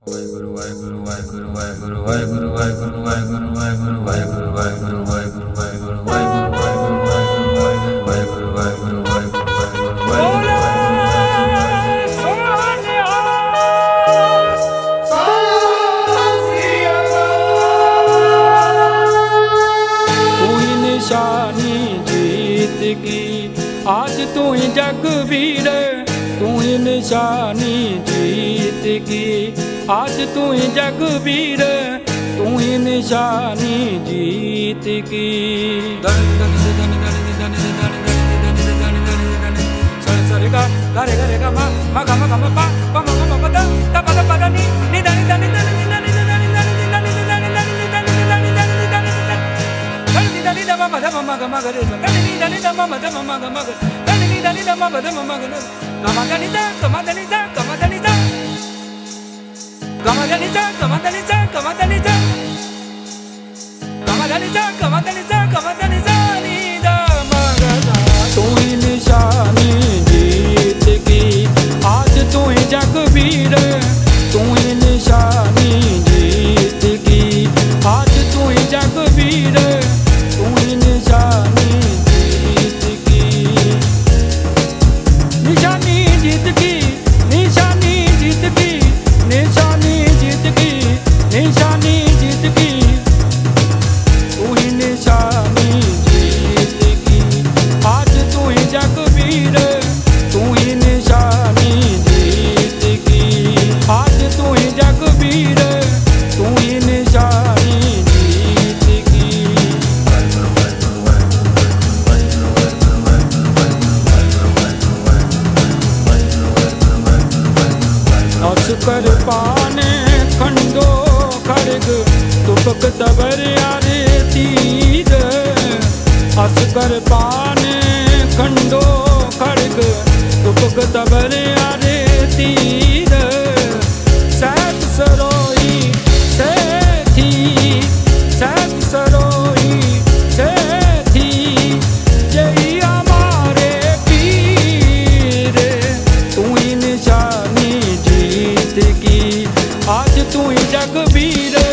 आज तू ही जगवीर, तू ही निशानी जीत की। आज तू ही जगवीर, तू ही निशानी जीत की। सरे गा गा रे गा मा मा गा मा गा मा पा पा मा मा मा दा दा पा दा पा दा नी नी दा नी दा नी दा नी दा नी दा नी दा नी दा नी दा नी दा नी दा नी दा नी दा नी दा नी दा नी दा मा दा मा गा मा गा रे दा नी दा नी दा मा दा मा गा मा गा दा नी दा नी दा मा दा मा गा गा मा दा नी दा गा मा दा नी दा गा मा दा नी दा गा मा दा नी दा गा मा दा नी दा गा मा दा नी दा गा मा दा नी दा गा मा दा नी दा गा मा दा नी दा नी दा मा गा दा। तू ही निशानी जीत की, आज तू ही जगवीर, तू ही निशानी जीत की। आज तू ही जगवीर, तू ही निशानी जीत की। निशानी जीत की, निशानी जीत की, निशानी जीत की, निशानी जीत की। तू ही निशानी जीत की, आज तू ही जगवीर, तू ही निशानी जीत की। आज तू ही जगवीर, तू ही निशानी जीत की। अस्कर पाने खंडो खड़ग, तुपक तबर यारे तीर। अस्कर पाने खंडो खड़ग, तुपक तबर यारे तीर। सैफ सरोई से थी, सैफ सरोई से थी, यही हमारे पीर। तू ही निशानी जीत की, आज तू ही जगवीर।